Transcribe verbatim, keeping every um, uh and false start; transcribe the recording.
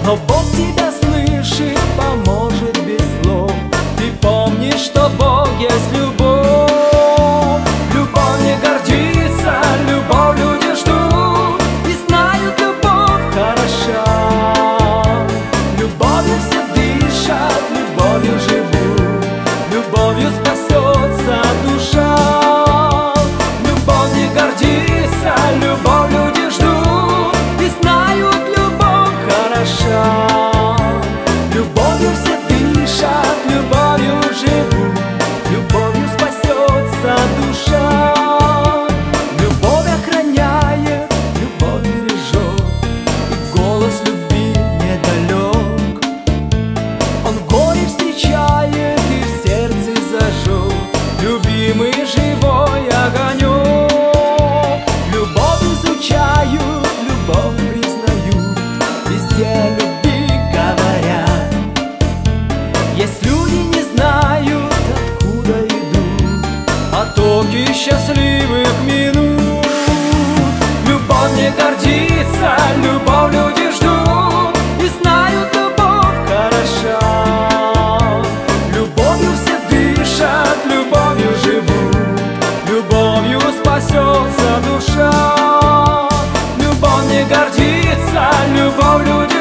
Но Бог тебя слышит, поможет без слов. Ты помнишь, что Бог есть любовь. Любовь не гордится, любовь люди ждут и знают, любовь хороша. Любовью все дышат, любовью живут, любовью спасется душа. Любовь не гордится, любовь люди ждут и знают, любовь хороша. Любовью все дышат, любовью живут, любовью спасется душа. Любовь охраняет, любовь бережет, и голос любви недалек. Он горе встречает и в сердце зажжет любимый живой огонек. Любовь изучают, любовь признают, везде о любви говорят. Есть люди, не знают, откуда идут потоки счастливых минут. Любовь не гордится, любовь люди ждут и знают, любовь хороша. Любовью все дышат, любовью живут, любовью спасется душа. Любовь не гордится, любовь люди